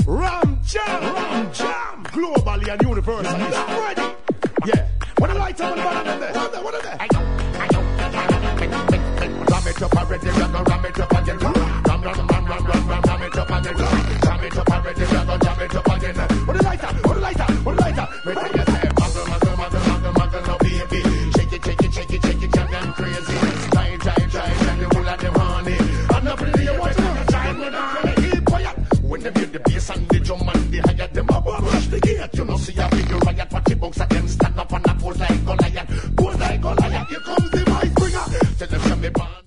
Ram jam, globally and universally. Ready? Yeah. What a light on the bottom of this. What are they? Ram it up already, we gonna ram it up again. Ram it up again. Ram it up already, we gonna jam it up again. What a lighter, what a lighter, what a lighter. Me tell you say, muggle, no baby. Shake it, jam them crazy. Drive, and the whole of them honey. I'm not pretty, you watch it, time with them. Keep quiet. When they build the bass and the drum and the hi-hat, them up rush the gate. You know, see a big riot, party bunks again. Stand up and a pose like Goliath. Here comes the voice bringer. Tell them, show me ball.